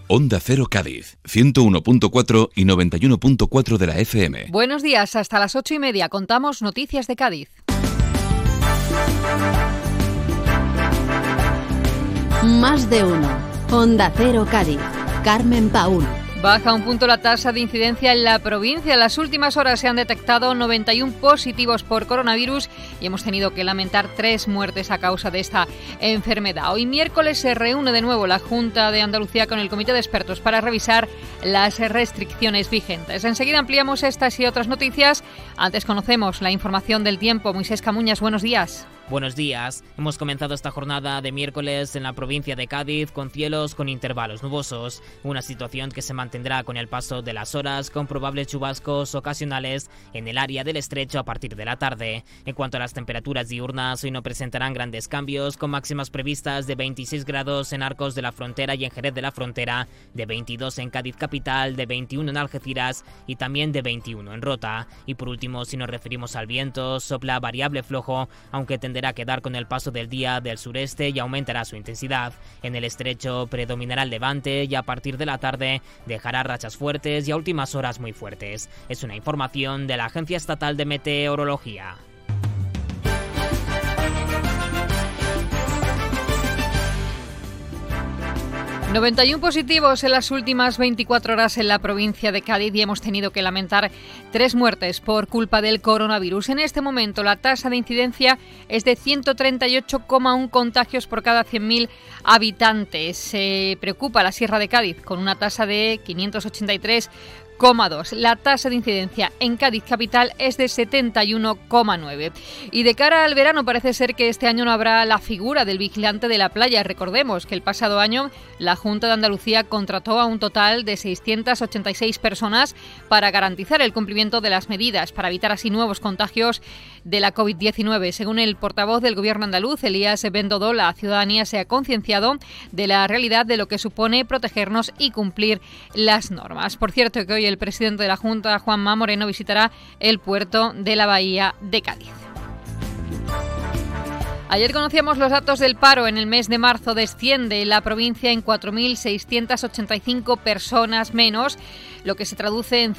Onda Cero Cádiz, 101.4 y 91.4 de la FM. Buenos días, hasta las 8:30 contamos noticias de Cádiz. Más de uno. Onda Cero Cádiz. Carmen Paúl. Baja un punto la tasa de incidencia en la provincia. En las últimas horas se han detectado 91 positivos por coronavirus y hemos tenido que lamentar 3 muertes a causa de esta enfermedad. Hoy miércoles se reúne de nuevo la Junta de Andalucía con el Comité de Expertos para revisar las restricciones vigentes. Enseguida ampliamos estas y otras noticias. Antes conocemos la información del tiempo. Moisés Camuñas, buenos días. Buenos días. Hemos comenzado esta jornada de miércoles en la provincia de Cádiz con cielos con intervalos nubosos, una situación que se mantendrá con el paso de las horas con probables chubascos ocasionales en el área del estrecho a partir de la tarde. En cuanto a las temperaturas diurnas, hoy no presentarán grandes cambios, con máximas previstas de 26 grados en Arcos de la Frontera y en Jerez de la Frontera, de 22 en Cádiz capital, de 21 en Algeciras y también de 21 en Rota. Y por último, si nos referimos al viento, sopla variable flojo, aunque tenderá a quedar con el paso del día del sureste y aumentará su intensidad. En el estrecho predominará el levante y a partir de la tarde dejará rachas fuertes y a últimas horas muy fuertes. Es una información de la Agencia Estatal de Meteorología. ...91 positivos en las últimas 24 horas en la provincia de Cádiz y hemos tenido que lamentar 3 muertes por culpa del coronavirus. En este momento la tasa de incidencia es de 138,1 contagios por cada 100.000 habitantes. Se preocupa la Sierra de Cádiz con una tasa de 583,2. La tasa de incidencia en Cádiz capital es de 71,9. Y de cara al verano parece ser que este año no habrá la figura del vigilante de la playa. Recordemos que el pasado año la Junta de Andalucía contrató a un total de 686 personas para garantizar el cumplimiento de las medidas, para evitar así nuevos contagios de la COVID-19. Según el portavoz del Gobierno andaluz, Elías Bendodo, la ciudadanía se ha concienciado de la realidad de lo que supone protegernos y cumplir las normas. Por cierto, que hoy el presidente de la Junta, Juanma Moreno, visitará el puerto de la Bahía de Cádiz. Ayer conocíamos los datos del paro. En el mes de marzo desciende la provincia en 4.685 personas menos, lo que se traduce en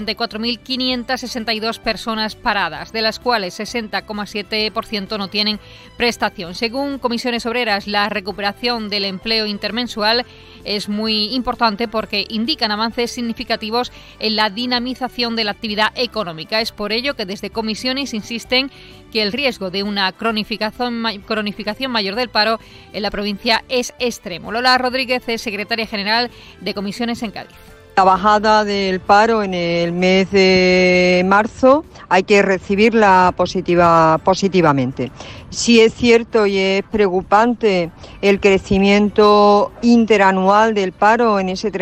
184.562 personas paradas, de las cuales 60,7% no tienen prestación. Según Comisiones Obreras, la recuperación del empleo intermensual es muy importante porque indican avances significativos en la dinamización de la actividad económica. Es por ello que desde Comisiones insisten que el riesgo de una cronificación mayor del paro en la provincia es extremo. Lola Rodríguez es secretaria general de Comisiones en Cádiz. La bajada del paro en el mes de marzo hay que recibirla positivamente. Sí es cierto y es preocupante el crecimiento interanual del paro en ese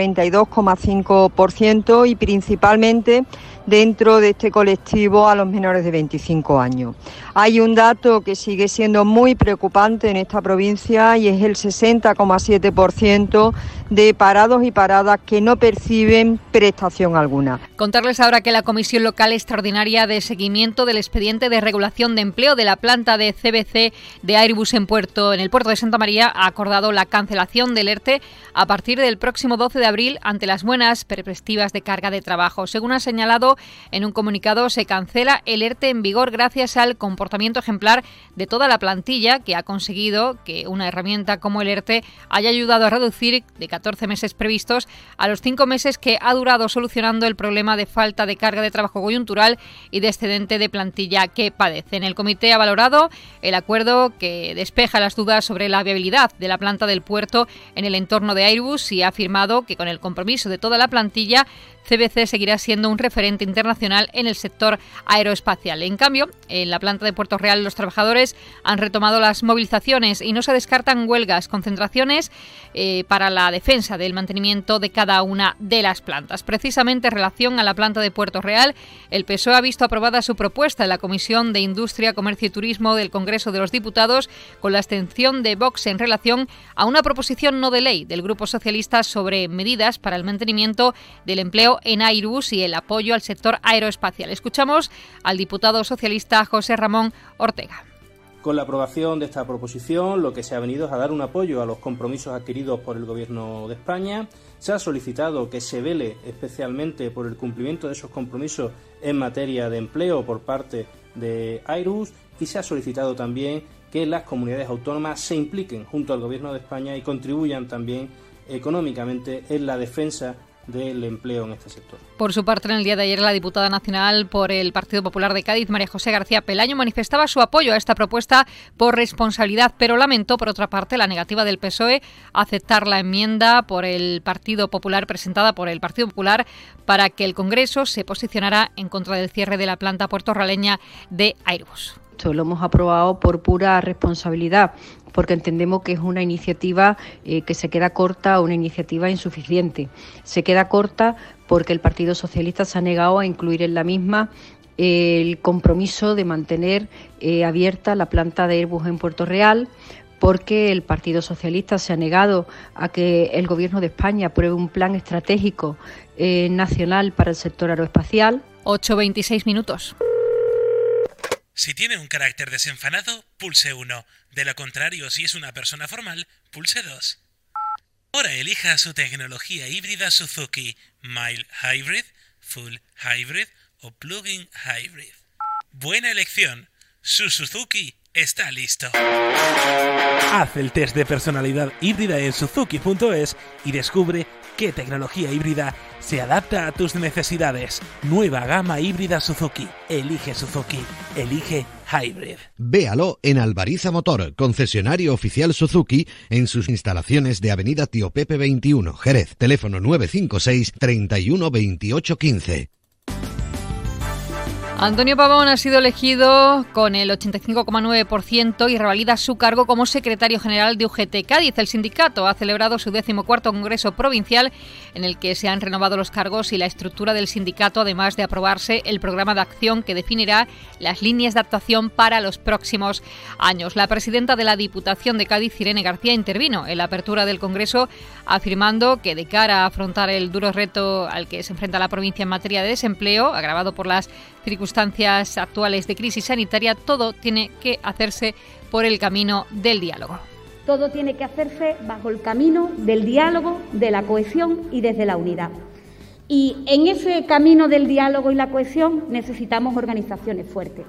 32,5% y principalmente dentro de este colectivo a los menores de 25 años. Hay un dato que sigue siendo muy preocupante en esta provincia y es el 60,7% de parados y paradas que no perciben prestación alguna. Contarles ahora que la Comisión Local Extraordinaria de Seguimiento del Expediente de Regulación de Empleo de la planta de CBC de Airbus en el puerto de Santa María ha acordado la cancelación del ERTE a partir del próximo 12 de abril ante las buenas perspectivas de carga de trabajo. Según ha señalado en un comunicado, se cancela el ERTE en vigor gracias al comportamiento ejemplar de toda la plantilla, que ha conseguido que una herramienta como el ERTE haya ayudado a reducir de 14 meses previstos a los 5 meses que ha durado, solucionando el problema de falta de carga de trabajo coyuntural y de excedente de plantilla que padecen. El comité ha valorado el acuerdo que despeja las dudas sobre la viabilidad de la planta del puerto en el entorno de Airbus y ha afirmado que con el compromiso de toda la plantilla, CBC seguirá siendo un referente internacional en el sector aeroespacial. En cambio, en la planta de Puerto Real los trabajadores han retomado las movilizaciones y no se descartan huelgas, concentraciones para la defensa del mantenimiento de cada una de las plantas. Precisamente en relación a la planta de Puerto Real, el PSOE ha visto aprobada su propuesta en la Comisión de Industria, Comercio y Turismo del Congreso de los Diputados, con la abstención de Vox en relación a una proposición no de ley del Grupo Socialista sobre medidas para el mantenimiento del empleo en Airbus y el apoyo al sector aeroespacial. Escuchamos al diputado socialista José Ramón Ortega. Con la aprobación de esta proposición, lo que se ha venido es a dar un apoyo a los compromisos adquiridos por el Gobierno de España. Se ha solicitado que se vele especialmente por el cumplimiento de esos compromisos en materia de empleo por parte de Airbus, y se ha solicitado también que las comunidades autónomas se impliquen junto al Gobierno de España y contribuyan también económicamente en la defensa del empleo en este sector. Por su parte, en el día de ayer, la diputada nacional por el Partido Popular de Cádiz, María José García Pelayo, manifestaba su apoyo a esta propuesta por responsabilidad, pero lamentó, por otra parte, la negativa del PSOE a aceptar la enmienda por el Partido Popular presentada por el Partido Popular para que el Congreso se posicionara en contra del cierre de la planta puertorriqueña de Airbus. Lo hemos aprobado por pura responsabilidad, porque entendemos que es una iniciativa que se queda corta, una iniciativa insuficiente. Se queda corta porque el Partido Socialista se ha negado a incluir en la misma el compromiso de mantener abierta la planta de Airbus en Puerto Real, porque el Partido Socialista se ha negado a que el Gobierno de España apruebe un plan estratégico nacional para el sector aeroespacial. 8:26 minutos. Si tiene un carácter desenfadado, pulse 1. De lo contrario, si es una persona formal, pulse 2. Ahora elija su tecnología híbrida Suzuki, Mild Hybrid, Full Hybrid o Plug-in Hybrid. Buena elección. Su Suzuki está listo. Haz el test de personalidad híbrida en Suzuki.es y descubre qué tecnología híbrida se adapta a tus necesidades. Nueva gama híbrida Suzuki. Elige Suzuki. Elige Hybrid. Véalo en Albariza Motor, concesionario oficial Suzuki, en sus instalaciones de Avenida Tío Pepe 21, Jerez. Teléfono 956 31 28 15. Antonio Pavón ha sido elegido con el 85,9% y revalida su cargo como secretario general de UGT Cádiz. El sindicato ha celebrado su 14º Congreso Provincial, en el que se han renovado los cargos y la estructura del sindicato, además de aprobarse el programa de acción que definirá las líneas de actuación para los próximos años. La presidenta de la Diputación de Cádiz, Irene García, intervino en la apertura del Congreso, afirmando que de cara a afrontar el duro reto al que se enfrenta la provincia en materia de desempleo, agravado por las circunstancias actuales de crisis sanitaria, todo tiene que hacerse por el camino del diálogo. Todo tiene que hacerse bajo el camino del diálogo, de la cohesión y desde la unidad. Y en ese camino del diálogo y la cohesión necesitamos organizaciones fuertes.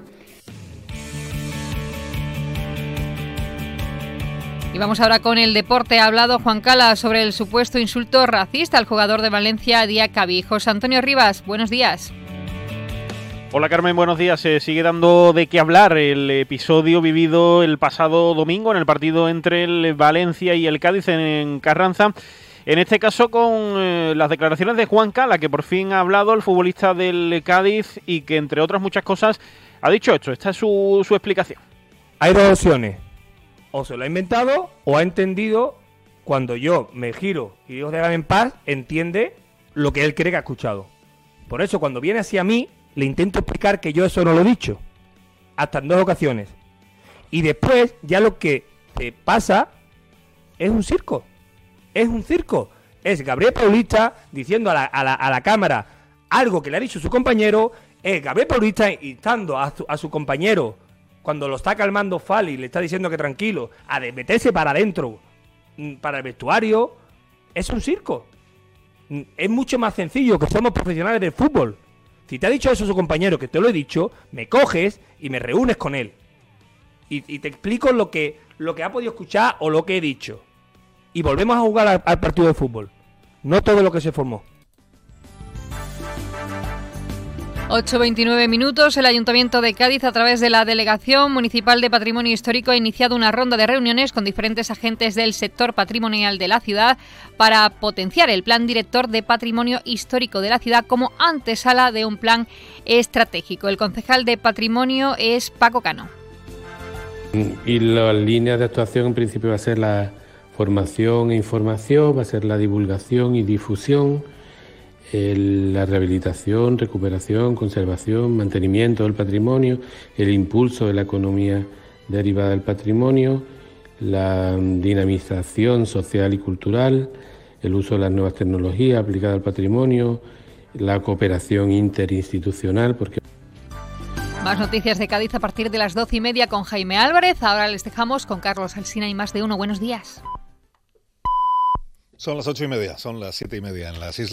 Y vamos ahora con el deporte. Ha hablado Juan Cala sobre el supuesto insulto racista al jugador de Valencia, Diacabí. José Antonio Rivas, buenos días. Hola Carmen, buenos días. Se sigue dando de qué hablar el episodio vivido el pasado domingo en el partido entre el Valencia y el Cádiz en Carranza. En este caso con las declaraciones de Juan Cala, que por fin ha hablado, el futbolista del Cádiz, y que entre otras muchas cosas ha dicho esto. Esta es su explicación. Hay dos opciones. O se lo ha inventado o ha entendido, cuando yo me giro y digo déjame en paz, entiende lo que él cree que ha escuchado. Por eso cuando viene hacia mí, le intento explicar que yo eso no lo he dicho, hasta en 2 ocasiones. Y después, ya lo que pasa es un circo. Es un circo. Es Gabriel Paulista diciendo a la cámara algo que le ha dicho su compañero. Es Gabriel Paulista instando a su compañero, cuando lo está calmando Fali, le está diciendo que tranquilo, a meterse para adentro, para el vestuario. Es un circo. Es mucho más sencillo, que somos profesionales del fútbol. Si te ha dicho eso su compañero, que te lo he dicho, me coges y me reúnes con él. Y te explico lo que ha podido escuchar o lo que he dicho. Y volvemos a jugar al partido de fútbol. No todo lo que se formó. 8:29 minutos. El Ayuntamiento de Cádiz, a través de la Delegación Municipal de Patrimonio Histórico, ha iniciado una ronda de reuniones con diferentes agentes del sector patrimonial de la ciudad para potenciar el Plan Director de Patrimonio Histórico de la ciudad como antesala de un plan estratégico. El concejal de Patrimonio es Paco Cano. Y las líneas de actuación en principio va a ser la formación e información, va a ser la divulgación y difusión, la rehabilitación, recuperación, conservación, mantenimiento del patrimonio, el impulso de la economía derivada del patrimonio, la dinamización social y cultural, el uso de las nuevas tecnologías aplicadas al patrimonio, la cooperación interinstitucional, porque Más noticias de Cádiz a partir de las 12:30 con Jaime Álvarez. Ahora les dejamos con Carlos Alsina y Más de Uno. Buenos días. Son las 8:30, son las 7:30 en las islas.